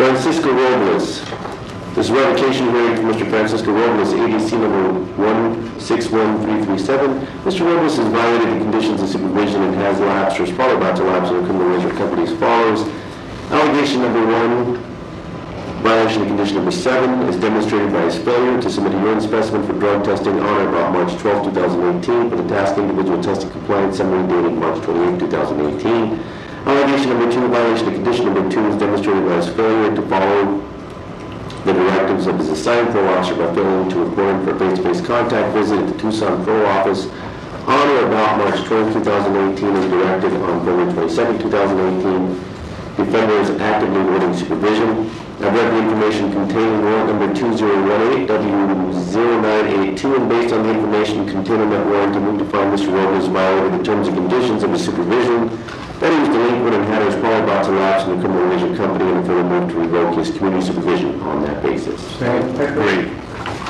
Francisco Robles. This is revocation hearing for Mr. Francisco Robles, ADC number 161337. Mr. Robles has violated the conditions of supervision and has lapsed or is probably about to lapse in the criminal leisure company as follows. Allegation number 1, violation of condition number 7 is demonstrated by his failure to submit a urine specimen for drug testing on or about March 12, 2018 for the task individual testing compliance summary dated March 28, 2018. Allegation number 2, violation of condition number 2 is demonstrated by his failure to follow the directives of his assigned pro officer by failing to report him for a face-to-face contact visit at the Tucson Pro Office on or about March 12, 2018 as directed on February 22, 2018. Defender is actively awaiting supervision. I've read the information contained in warrant number 2018W0982, and based on the information contained in that warrant, I move to find Mr. Robles violated the terms and conditions of his supervision, that he was delinquent and had his probably about to lapse in the criminal leisure company, and further move to revoke his community supervision on that basis. Agreed.